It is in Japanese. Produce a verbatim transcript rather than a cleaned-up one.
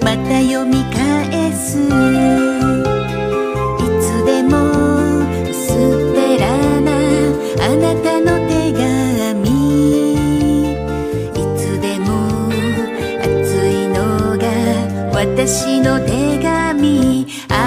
また読み返す。いつでも薄っぺらなあなたの手紙、いつでも熱いのが私の手紙。